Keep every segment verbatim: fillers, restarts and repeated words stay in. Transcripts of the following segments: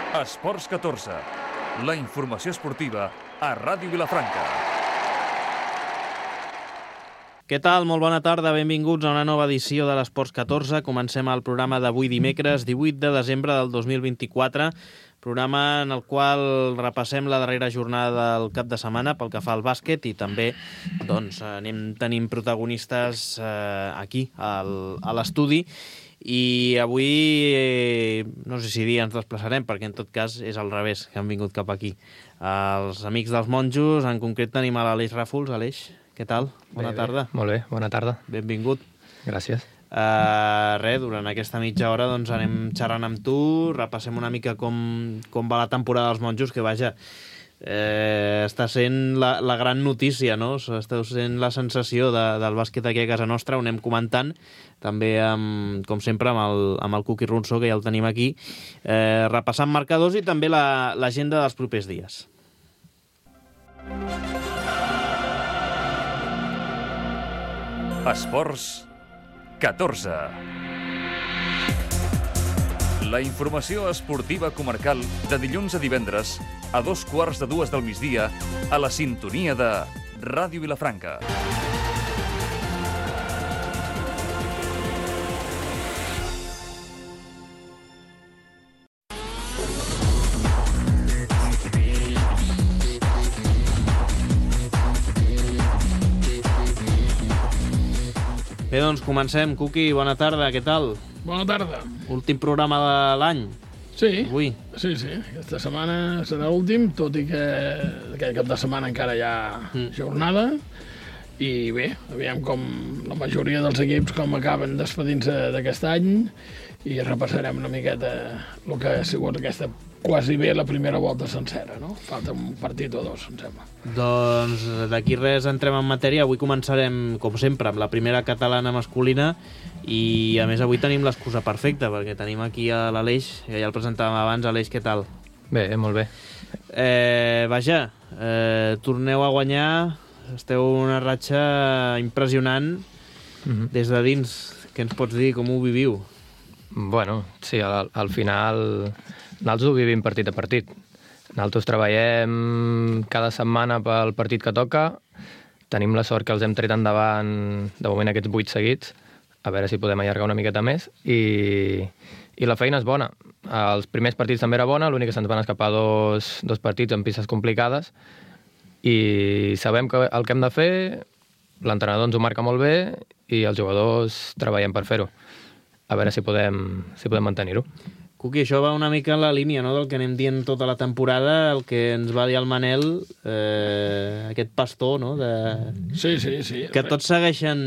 Esports catorze, la informació esportiva a Ràdio Vilafranca. Què tal? Molt bona tarda, benvinguts a una nova edició de l'Esports catorze. Comencem el programa d'avui dimecres, divuit de desembre del dos mil vint-i-quatre, programa en el qual repassem la darrera jornada del cap de setmana pel que fa al bàsquet i també doncs, anem tenint protagonistes eh, aquí al, a l'estudi. I avui, eh, no sé si dir ens desplaçarem, perquè en tot cas és al revés, que han vingut cap aquí. Els amics dels monjos, en concret tenim a l'Aleix Ràfols. Aleix, què tal? Bona bé, tarda. Bé. Molt bé, bona tarda. Benvingut. Gràcies. Uh, res, durant aquesta mitja hora doncs, anem xerrant amb tu, repassem una mica com, com va la temporada dels monjos, que vaja, eh, està sent la, la gran notícia, no? Esteu sent la sensació de, del bàsquet aquí a casa nostra, ho anem comentant, també, amb, com sempre, amb el, amb el Cuqui Ronso, que ja el tenim aquí, eh, repassant marcadors i també l'agenda la, dels propers dies. Esports catorze. La informació esportiva comarcal de dilluns a divendres a dos quarts de dues del migdia a la sintonia de Ràdio Vilafranca. Bé, doncs comencem. Cuqui, bona tarda, què tal? Bona tarda. Últim programa de l'any. Sí, Avui. sí, sí. Aquesta setmana serà l'últim, tot i que aquest cap de setmana encara hi ha mm. jornada. I bé, aviam com la majoria dels equips com acaben despedint-se d'aquest any i repassarem una miqueta el que ha sigut aquesta quasi bé la primera volta sencera, no? Falta un partit o dos, em sembla. Doncs d'aquí res entrem en matèria. Avui començarem, com sempre, amb la primera catalana masculina i, a més, avui tenim l'excusa perfecta perquè tenim aquí a l'Aleix, que ja el presentàvem abans. Aleix, què tal? Bé, molt bé. Eh, vaja, eh, torneu a guanyar, esteu una ratxa impressionant mm-hmm. des de dins. Què ens pots dir? Com ho viviu? Bueno, sí, al, al final nosaltres ho vivim partit a partit. Nosaltres treballem cada setmana pel partit que toca, tenim la sort que els hem tret endavant de moment aquests vuit seguits, a veure si podem allargar una miqueta més, i, i la feina és bona. Els primers partits també era bona, l'únic que se'ns van escapar dos, dos partits amb pistes complicades, i sabem que el que hem de fer, l'entrenador ens ho marca molt bé, i els jugadors treballem per fer-ho. A veure si podem, si podem mantenir-ho. Cuqui, això va una mica en la línia, no?, del que anem dient tota la temporada, el que ens va dir el Manel, eh, aquest pastor, no?, de... Sí, sí, sí. Que tots segueixen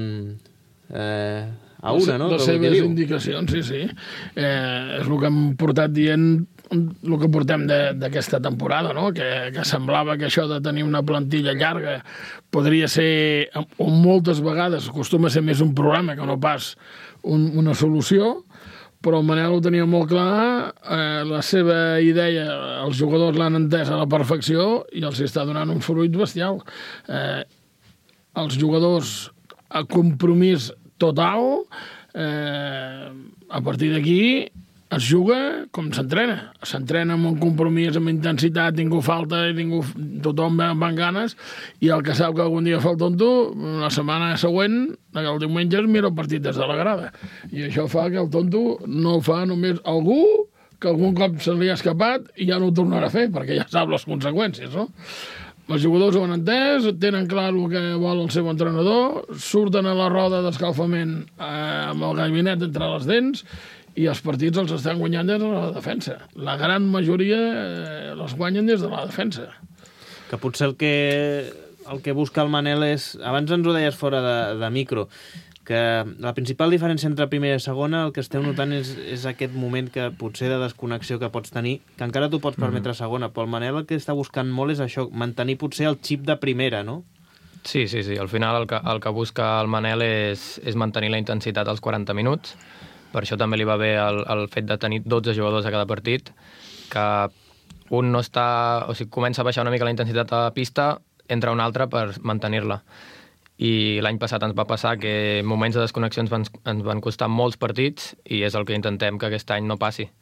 eh, a una, no?, les seves indicacions, sí, sí. Eh, és el que hem portat dient, el que portem d'aquesta temporada, no?, que, que semblava que això de tenir una plantilla llarga podria ser, o moltes vegades, acostuma a ser més un problema que no pas un, una solució, però el Manel ho tenia molt clar, eh, la seva idea, els jugadors l'han entès a la perfecció i els està donant un fruit bestial. Eh, els jugadors a compromís total, eh, a partir d'aquí es juga com s'entrena. S'entrena amb un compromís, amb intensitat, ningú falta, ningú, tothom va amb ganes, i el que sap que algun dia fa el tonto, la setmana següent, el diumenge, es mira el partit des de la grada. I això fa que el tonto no ho fa només algú que algun cop se li ha escapat i ja no ho tornarà a fer, perquè ja sap les conseqüències, no? Els jugadors ho han entès, tenen clar el que vol el seu entrenador, surten a la roda d'escalfament eh, amb el gabinet entre les dents, i els partits els estan guanyant des de la defensa. La gran majoria eh, els guanyen des de la defensa. Que potser el que, el que busca el Manel és... Abans ens ho deies fora de, de micro, que la principal diferència entre primera i segona, el que esteu notant és, és aquest moment que potser de desconnexió que pots tenir, que encara t'ho pots permetre a segona, però el Manel el que està buscant molt és això, mantenir potser el xip de primera, no? Sí, sí, sí. Al final el que, el que busca el Manel és, és mantenir la intensitat als quaranta minuts. Per això també li va bé el, el fet de tenir dotze jugadors a cada partit, que un no està... O sigui, comença a baixar una mica la intensitat a la pista, entra un altre per mantenir-la. I l'any passat ens va passar que moments de desconnexió ens van, ens van costar molts partits i és el que intentem que aquest any no passi.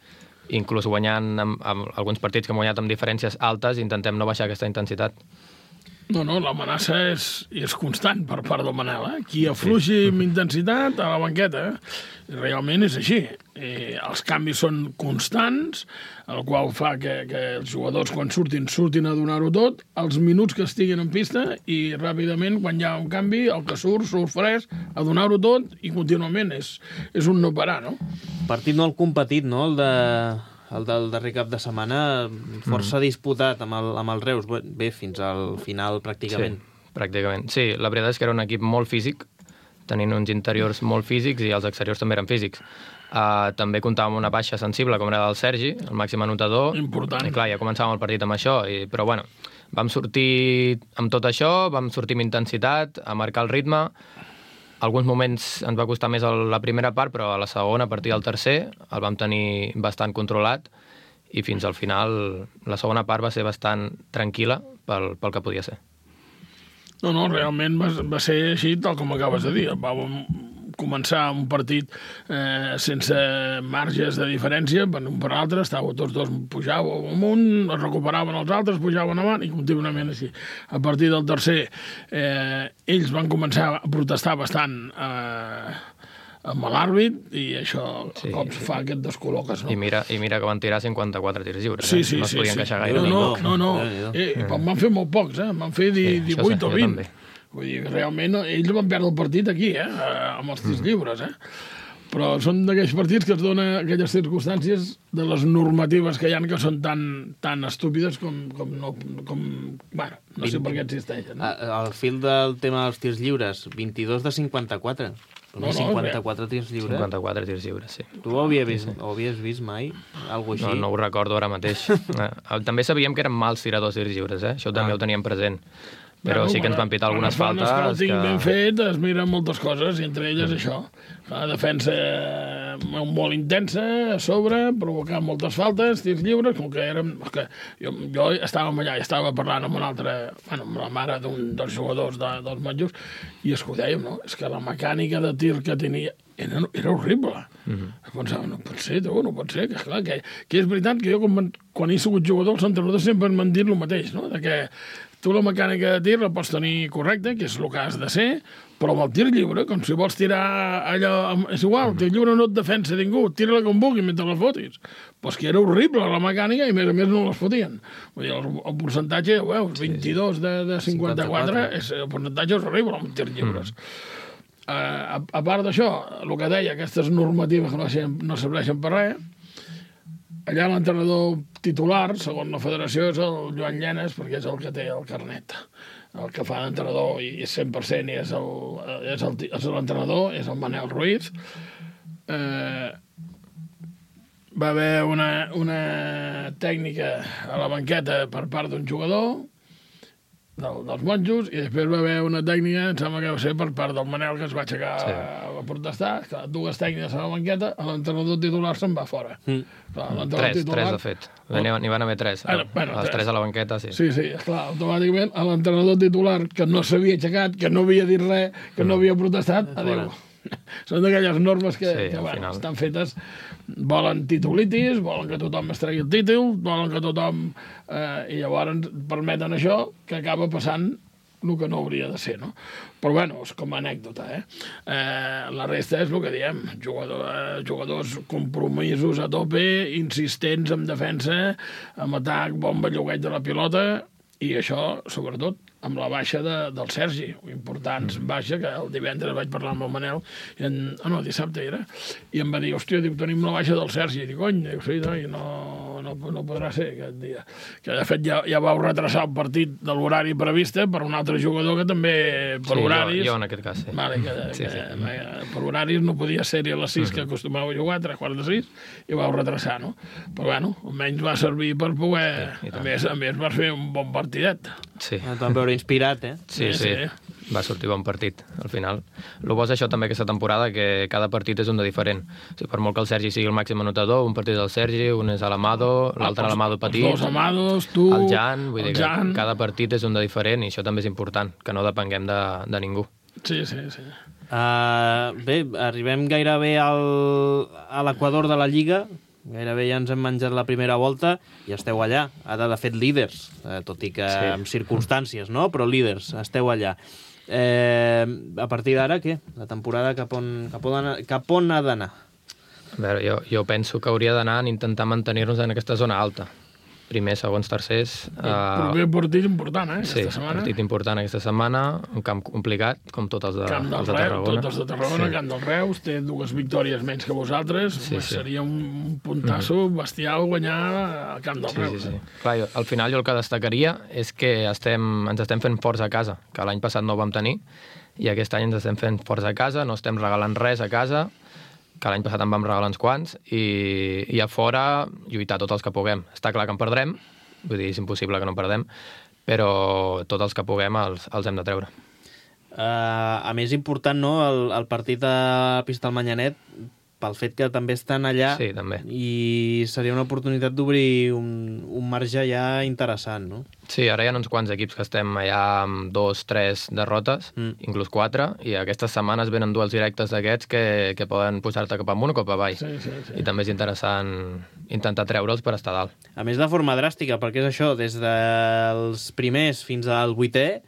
inclús guanyant amb, amb alguns partits que hem guanyat amb diferències altes, intentem no baixar aquesta intensitat. No, no, l'amenaça és, és constant per part del Manel, eh? Qui afluixi amb intensitat a la banqueta, eh? Realment és així. Eh, els canvis són constants, el qual fa que, que els jugadors, quan surtin, surtin a donar-ho tot, els minuts que estiguin en pista, i ràpidament, quan hi ha un canvi, el que surt, surt fresc, a donar-ho tot, i contínuament. És, és un no parar, no? Partit molt competit, no?, el de... el del darrer cap de setmana, força mm. disputat amb el, amb el Reus, bé, fins al final pràcticament. Sí, pràcticament. Sí, la veritat és que era un equip molt físic, tenint uns interiors molt físics i els exteriors també eren físics. Uh, també comptàvem una baixa sensible, com era del Sergi, el màxim anotador. Important. I clar, ja començàvem el partit amb això, i, però bueno, vam sortir amb tot això, vam sortir amb intensitat, a marcar el ritme. Alguns moments ens va costar més a la primera part, però a la segona, a partir del tercer, el vam tenir bastant controlat, i fins al final la segona part va ser bastant tranquil·la pel, pel que podia ser. No, no, realment va, va ser així, tal com acabes de dir. Vam començar un partit eh, sense marges de diferència, per un per l'altre, estàveu tots dos, pujàveu amunt, es recuperaven els altres, pujaven avant, i contínuament així. A partir del tercer, eh, ells van començar a protestar bastant eh, amb l'àrbit, i això sí, com sí. fa que et descol·loques, no? I mira, i mira que van tirar cinquanta-quatre tirs lliures, sí, eh? sí, no es sí, podien sí. queixar gaire. No, no, no, no. Eh, mm. van fer molt pocs, eh? Van fer divuit sí, o vint. Vull dir, realment, ells van perdre el partit aquí, eh? Amb els tirs mm. lliures, eh? Però són d'aquells partits que es donen aquelles circumstàncies de les normatives que hi ha, que són tan, tan estúpides com, com no... Com, bueno, no sé per què existeixen. No? Al fil del tema dels tirs lliures, vint-i-dos de cinquanta-quatre. No, no, cinquanta-quatre tirs lliures. cinquanta-quatre tirs lliures, sí. Tu ho havies vist, ho havies vist mai? Algo així? No, no ho recordo ara mateix. També sabíem que eren mals tiradors tirs lliures, eh? Això també ah. ho teníem present. Però bueno, sí que ens van pitar algunes faltes. Quan es que... ben fet, es miren moltes coses, i entre elles mm. això. La defensa molt intensa, a sobre, provocant moltes faltes, tirs lliures, com que érem... Que jo, jo estàvem allà, i estava parlant amb una altra... Bueno, amb la mare d'un dels jugadors de, dels monjos, i és que ho dèiem, no? És que la mecànica de tir que tenia era, era horrible. Mm-hmm. Pensava, no pot ser, tu, no pot ser, que clar, que, que és veritat que jo, quan, quan he sigut jugador, els entrenadors sempre m'han dit el mateix, no? De que tu la mecànica de tir la pots tenir correcta, que és el que has de ser, però amb el tir lliure, com si vols tirar allò... És igual, el tir lliure no et defensa ningú, tira-la com vulgui mentre la fotis. Però és que era horrible la mecànica, i a més a més no les fotien. Vull dir, el, el percentatge, ja ho veus, vint-i-dos de, de cinquanta-quatre, és, el percentatge és horrible amb tirs lliures. Mm. Uh, a, a part d'això, el que deia, aquestes normatives que no, no serveixen per res, allà l'entrenador titular, segons la federació, és el Joan Llenes, perquè és el que té el carnet. El que fa d'entrenador, i cent per cent és l'entrenador, és el Manel Ruiz. Eh, va haver una, una tècnica a la banqueta per part d'un jugador, del, dels monjos, i després va haver una tècnica, em sembla que va ser per part del Manel, que es va aixecar sí. a protestar, que dues tècniques a la banqueta, l'entrenador titular se'n va fora. Mm. Clar, tres, titular... tres, de fet. N'hi van haver tres. Ah, bueno, els tres. tres a la banqueta, sí. Sí, sí, esclar, automàticament, l'entrenador titular, que no s'havia aixecat, que no havia dit res, que no havia protestat, adéu. Són d'aquelles normes que, sí, que bueno, estan fetes, volen titulitis, volen que tothom es tregui el títol, volen que tothom... Eh, I llavors permeten això, que acaba passant el que no hauria de ser, no? Però, bueno, és com a anècdota, eh? eh la resta és el que diem, jugador, eh, jugadors compromisos a tope, insistents en defensa, amb atac, bon bellugueig de la pilota, i això, sobretot, amb la baixa de, del Sergi, importants mm. baixa, que el divendres vaig parlar amb el Manel, i en, ah, no, dissabte era, i em va dir, hòstia, diu, tenim la baixa del Sergi, i dic, cony, diu, sí, no, no, no, no podrà ser aquest dia. Que, de fet, ja, ja vau retrasar el partit de l'horari prevista per un altre jugador que també, per sí, horaris... Jo, jo en aquest cas, sí. Vale, que, sí, que, sí. que per horaris no podia ser-hi a les sis, mm. que acostumava a jugar, a tres quarts de sis, i vau retrasar, no? Però, bueno, almenys va servir per poder... Sí, a més, a més, va fer un bon partidet. Sí. Vam veure inspirat, eh? Sí, sí, sí. Va sortir bon partit, al final. El bo és això també aquesta temporada, que cada partit és un de diferent. O sigui, per molt que el Sergi sigui el màxim anotador, un partit és el Sergi, un és l'Amado, l'altre ah, l'Amado petit, els dos Amados, tu, el Jan, vull el dir Jan. Que cada partit és un de diferent, i això també és important, que no depenguem de, de ningú. Sí, sí, sí. Uh, bé, arribem gairebé al, a l'equador de la Lliga. Gairebé ja ens hem menjat la primera volta i esteu allà. Ara, de fet, líders, eh, tot i que Sí. amb circumstàncies, no? Però líders, esteu allà. Eh, a partir d'ara, què? La temporada cap on, cap on, anar- cap on ha d'anar? A veure, jo, jo penso que hauria d'anar en intentar mantenir-nos en aquesta zona alta. Primer, segons, tercers. El proper partit important, eh, Sí, aquesta setmana. partit important aquesta setmana, un camp complicat, com tots els de, Camp del els de Reus, Tarragona. tots els de Tarragona, Sí. Camp del Reus, té dues victòries menys que vosaltres, Sí, sí, sí. seria un puntasso bestial guanyar al Camp del Sí, Reus. sí, sí. eh? Clar, jo, al final jo el que destacaria és que estem, ens estem fent forts a casa, que l'any passat no ho vam tenir, i aquest any ens estem fent forts a casa, no estem regalant res a casa, que l'any passat en vam regalar uns quants, i, i a fora lluitar tots els que puguem. Està clar que en perdrem, vull dir, és impossible que no en perdem, però tots els que puguem els, els hem de treure. Uh, a més, important, no?, el, el partit a Pista al Manyanet, pel fet que també estan allà, Sí, també. i seria una oportunitat d'obrir un, un marge ja interessant, no? Sí, ara hi ha uns quants equips que estem allà amb dos, tres derrotes, Mm. mm. inclús quatre, i aquestes setmanes venen duels directes d'aquests que, que poden pujar-te cap amunt o cap avall. Sí, sí, sí. I també és interessant intentar treure'ls per estar a dalt. A més, de forma dràstica, perquè és això, des dels primers fins al vuitè,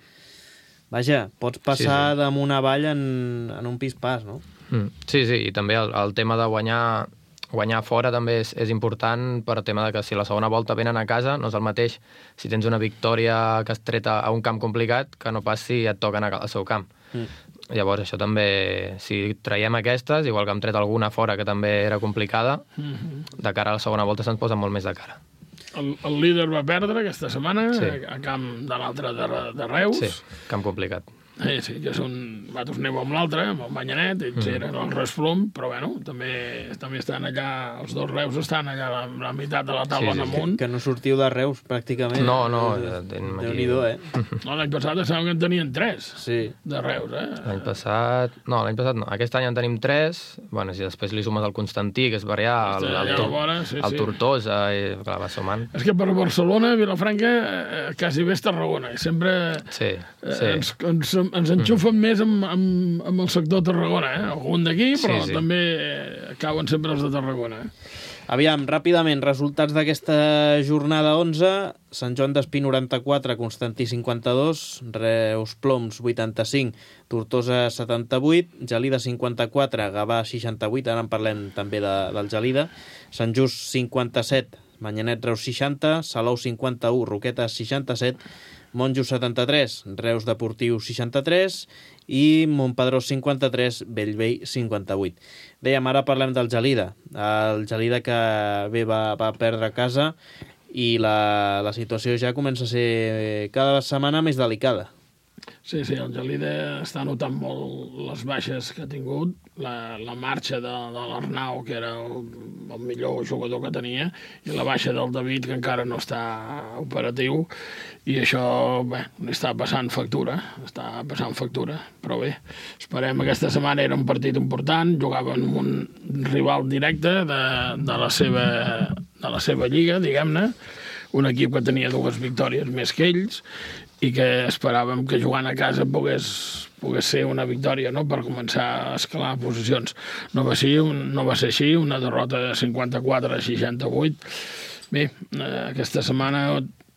vaja, pots passar Sí, sí. damunt avall en, en un pis-pas, no? Mm. Sí, sí, i també el, el tema de guanyar guanyar fora també és, és important per tema de que si la segona volta venen a casa no és el mateix si tens una victòria que has tret a, a un camp complicat que no pas si et toquen al seu camp. Mm. Llavors això també, si traiem aquestes, igual que hem tret alguna fora que també era complicada, Mhm. de cara a la segona volta se'ns posa molt més de cara. El, el líder va perdre aquesta setmana Sí. a, a camp de l'altre de, de Reus. Sí, camp complicat. Eh, sí, que són... Vosaltres aneu amb l'altre, amb el Manyanet, ells mm. eren el Resplom, però bueno, també, també estan allà, els dos Reus estan allà a la, la meitat de la taula Sí, sí, en sí. amunt. Que no sortiu de Reus, pràcticament. No, no, Eh, tenim aquí- Déu-n'hi-do, eh? No, l'any passat saben que en tenien tres Sí. de Reus, eh? L'any passat... No, l'any passat no. Aquest any en tenim tres. Bueno, si després li sumes el Constantí, que és variar, el, Està el, allà Tor- a vora, sí, el sí. Tortosa, i clar, va sumant. És que per Barcelona, Vilafranca, eh, quasi bé és Tarragona, i sempre Sí, eh, sí. ens, ens, ens enxufen més amb, amb, amb el sector Tarragona, eh? Algun d'aquí, però Sí, sí. també eh, cauen sempre els de Tarragona, eh? Aviam, ràpidament, resultats d'aquesta jornada onze. Sant Joan d'Espí, noranta-quatre, Constantí, cinquanta-dos, Reus Ploms, vuitanta-cinc, Tortosa, setanta-vuit, Gelida, cinquanta-quatre, Gavà, seixanta-vuit, ara en parlem també de, del Gelida, Sant Just, cinquanta-set, Manyanet, Reus, seixanta, Salou, cinquanta-u, Roquetes, seixanta-set, Monjo, setanta-tres, Reus Deportiu, seixanta-tres i Montpedrós, cinquanta-tres, Bellvei, cinquanta-vuit. Dèiem, ara parlem del Gelida. El Gelida que bé va, va perdre a casa i la, la situació ja comença a ser cada setmana més delicada. Sí, sí, el Gelida està notant molt les baixes que ha tingut, la, la marxa de, de l'Arnau, que era el, el millor jugador que tenia, i la baixa del David, que encara no està operatiu, i això, bé, li està passant factura, està passant factura, però bé, esperem, aquesta setmana era un partit important, jugaven amb un rival directe de, de, la, seva, de la seva lliga, diguem-ne, un equip que tenia dues victòries més que ells, i que esperàvem que jugant a casa pogués, pogués ser una victòria, no?, per començar a escalar posicions. No va ser, un, no va ser així, una derrota de cinquanta-quatre a seixanta-vuit. Bé, eh, aquesta setmana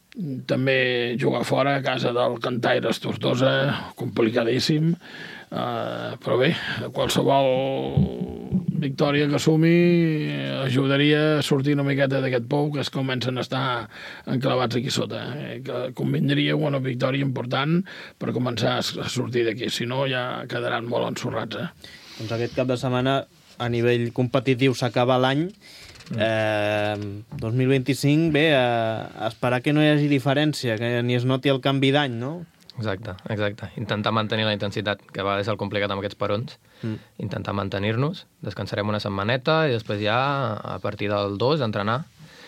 també jugar fora a casa del Cantaires Tortosa, complicadíssim, eh, però bé, qualsevol victòria que sumi ajudaria a sortir una miqueta d'aquest pou que es comencen a estar enclavats aquí sota. Eh? Que convindria una victòria important per començar a sortir d'aquí, si no ja quedaran molt ensorrats. Eh? Doncs aquest cap de setmana a nivell competitiu s'acaba l'any. Eh, dos mil vint-i-cinc, bé, a, a esperar que no hi hagi diferència, que ni es noti el canvi d'any, no? Exacte, exacte. Intentar mantenir la intensitat, que a vegades és el complicat amb aquests perons. Mm. Intentar mantenir-nos, descansarem una setmaneta i després ja, a partir del dos, entrenar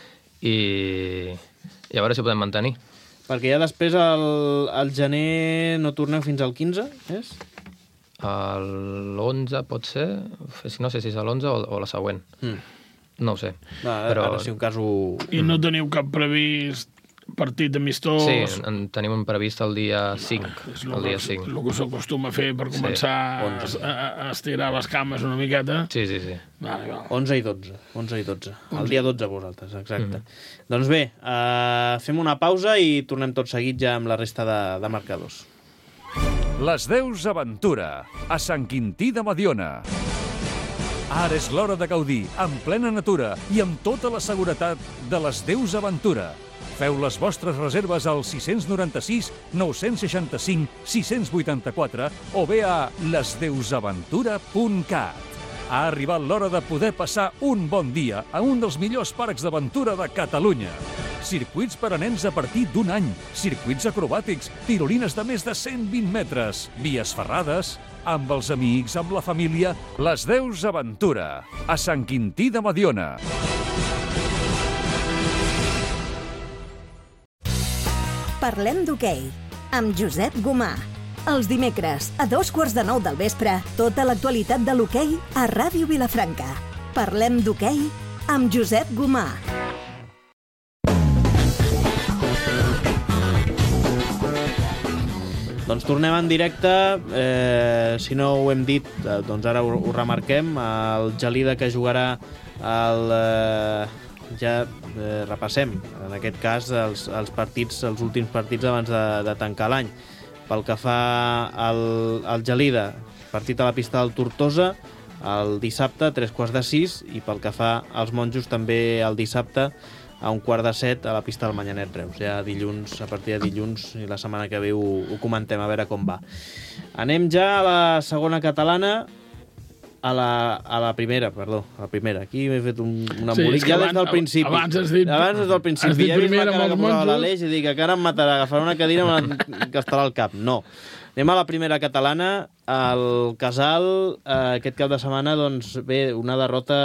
i, i a veure si ho podem mantenir. Perquè ja després, al, al gener, no torneu fins al quinze, és? L'onze pot ser, no sé si és l'onze o, o la següent. Mm. No ho sé. Va, però... ara, si un cas ho... I no teniu cap previst partit amistós... Sí, en tenim un previst el dia cinc. És el dia cinc. El que s'acostuma a fer per començar sí. a, a estirar les cames una miqueta. Sí, sí, sí. Vale, vale. onze i dotze. onze i dotze. El dia dotze vosaltres, exacte. Mm. Doncs bé, uh, fem una pausa i tornem tot seguit ja amb la resta de, de marcadors. Les Deus Aventura, a Sant Quintí de Mediona. Ara és l'hora de gaudir, en plena natura i amb tota la seguretat de les Deus Aventura. Feu les vostres reserves al sis nou sis, nou sis cinc, sis vuit quatre o bé a les deus aventura punt cat. Ha arribat l'hora de poder passar un bon dia a un dels millors parcs d'aventura de Catalunya. Circuits per a nens a partir d'un any, circuits acrobàtics, tirolines de més de cent vint metres, vies ferrades, amb els amics, amb la família, les Deus Aventura, a Sant Quintí de Mediona. Parlem d'hoquei, amb Josep Gomà. Els dimecres, a dos quarts de nou del vespre, tota l'actualitat de l'hoquei a Ràdio Vilafranca. Parlem d'hoquei amb Josep Gomà. Doncs tornem en directe, eh, si no ho hem dit, eh, doncs ara ho, ho remarquem, el Gelida que jugarà el... Eh, ja eh, repassem, en aquest cas, els, els partits, els últims partits abans de, de tancar l'any. Pel que fa al, al Gelida, partit a la pista del Tortosa, el dissabte, tres quarts de sis, i pel que fa als monjos, també el dissabte, a un quart de set, a la pista del Manyanet Reus. Ja dilluns, a partir de dilluns, i la setmana que ve ho, ho comentem, a veure com va. Anem ja a la segona catalana, a la, a la primera, perdó, a la primera. Aquí m'he fet un, un embolic sí, ja des del principi. Abans has dit... Abans des del principi. Has dit ja he vist la cara que posava monjos. l'Aleix i dic que ara em matarà, agafarà una cadira i me gastarà el cap. No. Anem a la primera catalana. El Casal, eh, aquest cap de setmana, doncs, bé, una derrota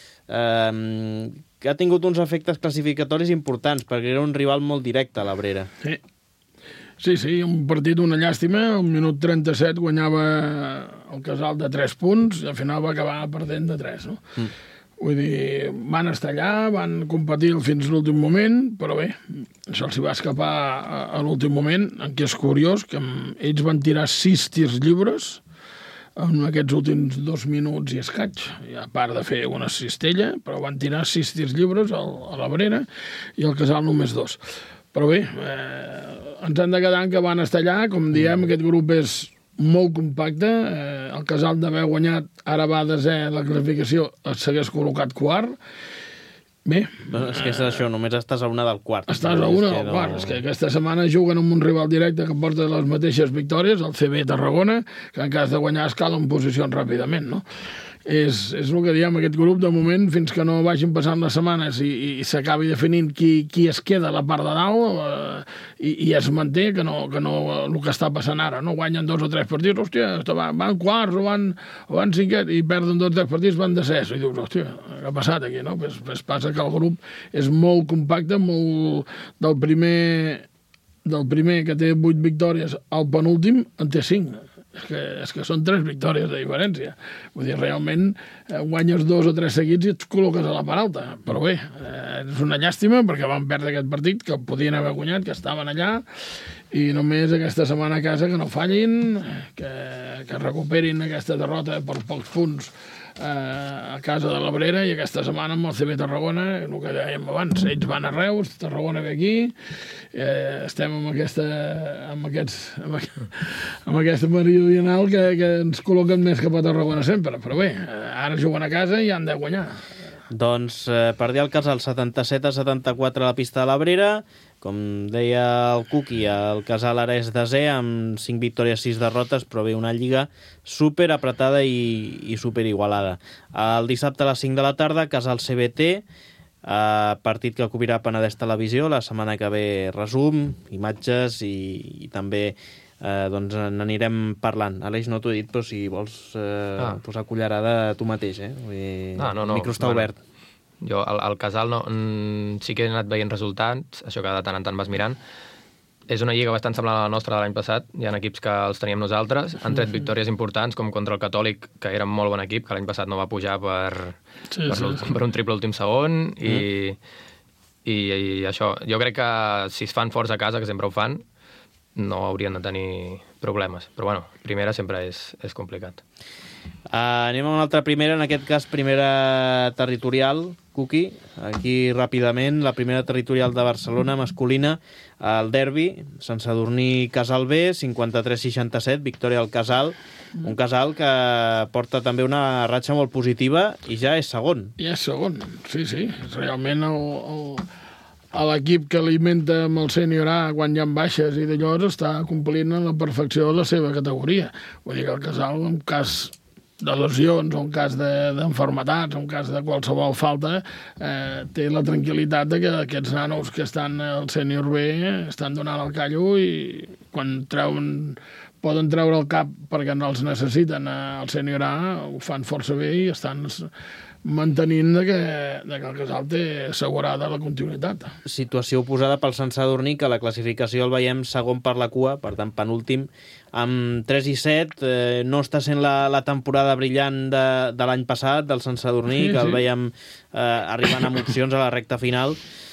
eh, que ha tingut uns efectes classificatoris importants, perquè era un rival molt directe a l'Abrera. Sí. Sí, sí, un partit, una llàstima. Al minut trenta-set guanyava el Casal de tres punts i al final va acabar perdent de tres, no? Mm. Vull dir, van estar allà, van competir fins l'últim moment, però bé, se'ls va escapar a, a l'últim moment, en què és curiós que ells van tirar sis tirs lliures en aquests últims dos minuts i escaig, i a part de fer una cistella, però van tirar sis tirs lliures al, a l'Abrera i el Casal només dos. Però bé, eh, ens hem de quedar que van estar allà, com diem, aquest grup és molt compacte, eh, el Casal d'haver guanyat, ara va desè la classificació, s'hagués col·locat quart. Bé... No, és que és això, només estàs a una del quart. Estàs a una del quart, és que aquesta setmana juguen amb un rival directe que porta les mateixes victòries, el C B Tarragona, que en cas de guanyar escala en posicions ràpidament, no? És, és el que diem, aquest grup, de moment, fins que no vagin passant les setmanes i, i s'acabi definint qui, qui es queda a la part de dalt eh, i, i es manté, que no, que no el que està passant ara, no guanyen dos o tres partits, hòstia, van, van quarts o van, o van cinquets i perden dos o tres partits, van descens, i dius, hòstia, què ha passat aquí, no? Pues, pues passa que el grup és molt compacte, molt del primer, del primer que té vuit victòries al penúltim en té cinc. És que, és que són tres victòries de diferència. Vull dir, realment eh, guanyes dos o tres seguits i et col·loques a la part alta. Però bé, eh, és una llàstima perquè van perdre aquest partit, que podien haver guanyat, que estaven allà, i només aquesta setmana a casa que no fallin, que, que recuperin aquesta derrota per pocs punts eh, a casa de l'Abrera, i aquesta setmana amb el C B Tarragona, el que dèiem abans, ells van a Reus, Tarragona ve aquí, eh, estem amb aquesta amb, aquests, amb, amb aquesta meridional que, que ens col·loquen més cap a Tarragona sempre, però bé, ara juguen a casa i han de guanyar. Doncs eh, perdia el Casal setanta-set a setanta-quatre a la pista de l'Abrera. Com deia el Cuqui, el Casal ara és desè amb cinc victòries, sis derrotes, però bé, una lliga super apretada i, i super igualada. El dissabte a les cinc de la tarda, Casal C B T, eh, partit que cobrirà Penedès Televisió, la setmana que ve resum, imatges i, i també eh, doncs n'anirem parlant. Aleix, no t'ho he dit, però si vols eh, ah. posar cullerada tu mateix, eh? Vull dir, ah, no, no. El micro està bueno. obert. Jo, al, al Casal, no, mm, sí que he anat veient resultats, això que de tant en tant vas mirant. És una lliga bastant semblant a la nostra de l'any passat. Hi ha equips que els teníem nosaltres. Han tret victòries importants, com contra el Catòlic, que era un molt bon equip, que l'any passat no va pujar per, sí, per, sí, sí. per un triple últim segon. I, i, i això, jo crec que si es fan forts a casa, que sempre ho fan, no haurien de tenir problemes. Però, bueno, primera sempre és, és complicat. Uh, anem a una altra primera, en aquest cas primera territorial, Cuqui. Aquí ràpidament, la primera territorial de Barcelona, masculina, el derbi, Sant Sadurní Casal B, cinquanta-tres seixanta-set, victòria del Casal, un Casal que porta també una ratxa molt positiva i ja és segon. Ja és segon, sí, sí. Realment el, el, l'equip que alimenta amb el sènior A quan hi ha baixes i d'allò està complint a la perfecció la seva categoria. Vull dir que el Casal, en cas de lesions o en cas d'enfermetats o en cas de qualsevol falta, eh, té la tranquil·litat de que aquests nanos que estan al sènior B estan donant el callo i quan treuen, poden treure el cap perquè no els necessiten al sènior A, ho fan força bé i estan mantenint de que, de que el Casal té assegurada la continuïtat. Situació oposada pel Sant Sadurní, que la classificació el veiem segon per la cua, per tant penúltim, amb tres i set, eh, no està sent la, la temporada brillant de, de l'any passat, del Sant Sadurní, sí, que el sí. veiem eh, arribant amb opcions a la recta final,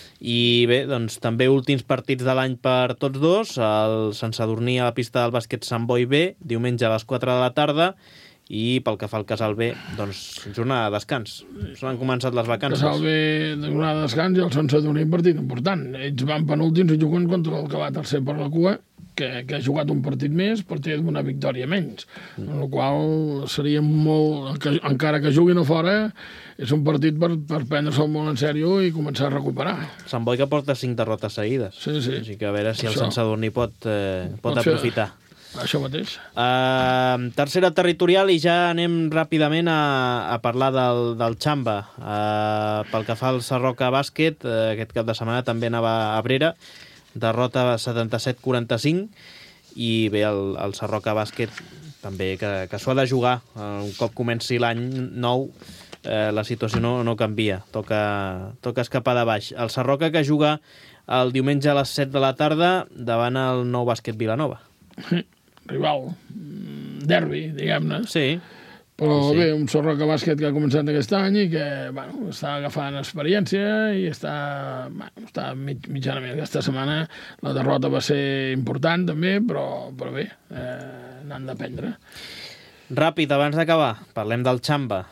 i bé, doncs també últims partits de l'any per tots dos, el Sant Sadurní a la pista del bàsquet Sant Boi B, diumenge a les quatre de la tarda, i pel que fa al Casal B, doncs, jornada de descans. S'han començat les vacances. Casal B, de jornada de descans, i el Sant Sadurní partit important. Ells van penúltims i juguen contra el que va tercer per la cua, que, que ha jugat un partit més, per té una victòria menys. Mm. En la qual seria molt... Que, encara que juguin a fora, és un partit per, per prendre-se'l molt en sèrio i començar a recuperar. Sant Boi que porta cinc derrotes seguides. Sí, sí. Així que a veure si el Això. Sant Sadurní pot, eh, pot, pot aprofitar. Això mateix. Uh, tercera territorial i ja anem ràpidament a, a parlar del, del Xamba. Uh, pel que fa al Sarroca Bàsquet, uh, aquest cap de setmana també anava a Abrera, derrota setanta-set quaranta-cinc, i bé, el, el Sarroca Bàsquet també, que, que s'ho ha de jugar. Uh, un cop comenci l'any nou, uh, la situació no, no canvia, toca, toca escapar de baix. El Sarroca, que juga el diumenge a les set de la tarda davant el Nou Bàsquet Vilanova. Rival, derbi, diguem-ne. Sí. Però sí. bé, un Sarroca Bàsquet que ha començat aquest any i que bueno, està agafant experiència i està, bueno, està mig, mitjanament. Aquesta setmana la derrota va ser important també, però, però bé, eh, n'han d'aprendre. Ràpid, abans d'acabar, parlem del Xamba.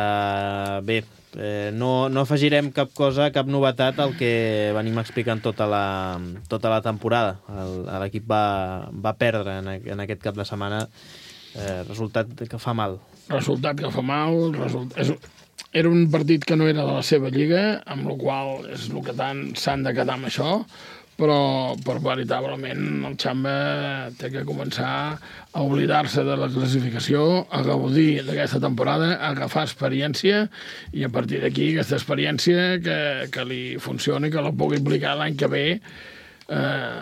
Uh, bé, eh, no, no afegirem cap cosa, cap novetat al que venim explicant tota la, tota la temporada. L'equip va, va perdre en, en aquest cap de setmana, eh, resultat que fa mal. Resultat que fa mal, result... és... era un partit que no era de la seva lliga, amb la qual és el que tant s'han de quedar amb això, però, però veritablement el Xamba té que començar a oblidar-se de la classificació, a gaudir d'aquesta temporada, a agafar experiència i a partir d'aquí aquesta experiència que, que li funcioni, que la pugui aplicar l'any que ve eh,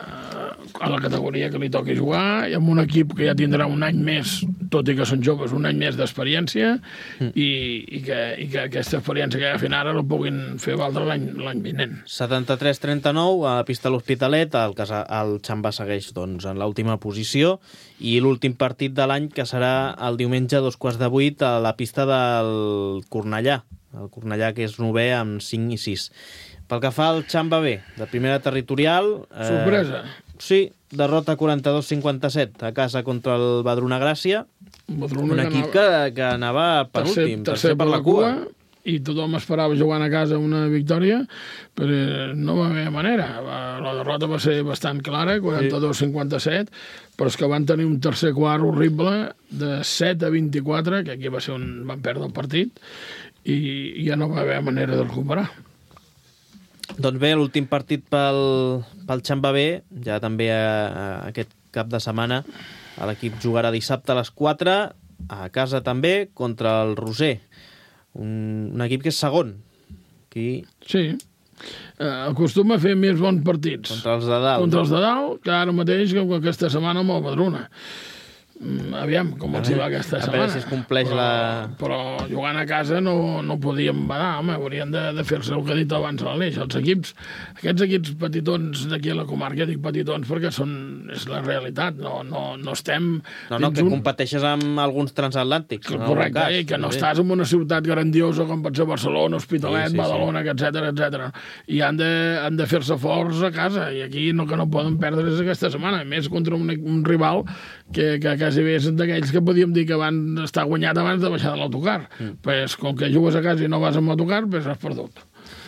a la categoria que li toqui jugar, i amb un equip que ja tindrà un any més, tot i que són joves, un any més d'experiència, mm. i, i, que, i que aquesta experiència que agafin ara la puguin fer valdre l'any vinent. setanta-tres trenta-nou a la pista de l'Hospitalet, el, el Xamba segueix doncs, en l'última posició, i l'últim partit de l'any, que serà el diumenge a dos quarts de vuit a la pista del Cornellà, el Cornellà que és novè amb cinc i sis. Pel que fa al Xamba B, de primera territorial... Eh, Sorpresa. Sí, derrota quaranta-dos cinquanta-set a casa contra el Badruna Gràcia, Badruna un equip que, que anava penúltim, tercer, tercer per la cua, i tothom esperava jugant a casa una victòria, però no va haver manera. La derrota va ser bastant clara, quaranta-dos cinquanta-set, però és que van tenir un tercer quart horrible de set a vint-i-quatre, que aquí va ser on van perdre el partit, i ja no va haver manera de recuperar. Doncs bé, l'últim partit pel, pel Xamba B, ja també a, a aquest cap de setmana, l'equip jugarà dissabte a les quatre, a casa també, contra el Roser. Un, un equip que és segon. Aquí... Sí, eh, acostuma a fer més bons partits. Contra els de dalt. Contra els de dalt, que ara mateix, que aquesta setmana amb el Badruna. aviam com els hi va aquesta a setmana. veure si es compleix però, la... Però jugant a casa no, no podíem badar, home, haurien de, de fer-se el que ha dit abans l'Aleix, els equips, aquests equips petitons d'aquí a la comarca, dic petitons perquè són, és la realitat, no, no, no estem... No, no, que un... competeixes amb alguns transatlàntics. Correcte, cas, i que no sí. Estàs en una ciutat grandiosa com pot ser Barcelona, Hospitalet, sí, sí, Badalona, sí. etcètera, etcètera. I han de, han de fer-se forts a casa, i aquí no, que no poden perdre's aquesta setmana, a més contra un, un rival que, que quasi bé és d'aquells que podíem dir que van estar guanyat abans de baixar de l'autocar. Mm. Pues, com que jugues a casa i no vas amb l'autocar, pues has perdut.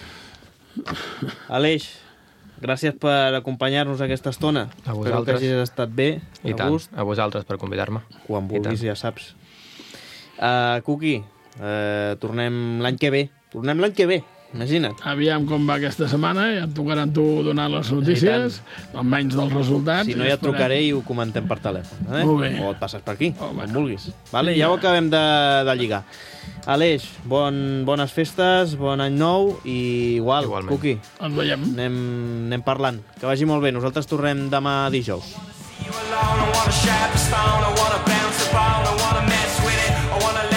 Aleix, gràcies per acompanyar-nos aquesta estona. A vosaltres. Espero que hagis estat bé, I a tant, gust. a vosaltres per convidar-me. Quan vulguis, ja saps. Uh, Cuqui, uh, tornem l'any que ve. Tornem l'any que ve. Imagina't. Aviam com va aquesta setmana, ja et tocarà tu donar les notícies, almenys dels resultats. Si no, ja et trucaré i ho comentem per telèfon. Eh? Molt bé. O et passes per aquí, oh, com vulguis. Vale? Ja ho acabem de, de lligar. Aleix, bon, bones festes, bon any nou i igual, Igualment. Cuqui. Ens veiem. Anem, anem parlant. Que vagi molt bé. Nosaltres tornem demà dijous. You alone, I wanna share the stone, I wanna bounce the ball, I wanna mess with it, I wanna